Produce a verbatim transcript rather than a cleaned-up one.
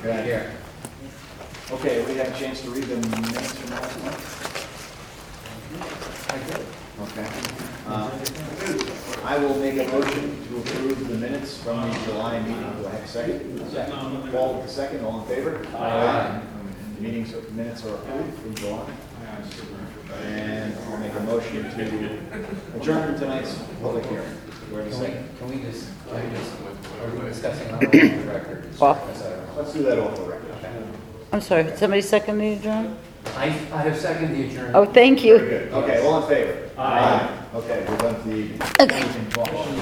Good. Here. Okay, we have a chance to read the minutes from last month? I did. Okay. Uh, I will make a motion to approve the minutes from the July meeting. Do I have a second? Second. Paul with the second, all in favor? Aye. The meetings, minutes are approved from July. And I'll make a motion to adjourn tonight's public hearing. Do I have a Can we, second? can we just, can we just, are we discussing on the record? Well- Let's do that off the record. I'm sorry, did somebody second the adjourn? I, I have seconded the adjournment. Oh, thank Very you. good. Okay, all in favor? Aye. Okay, we're done for the evening. Okay. We can talk.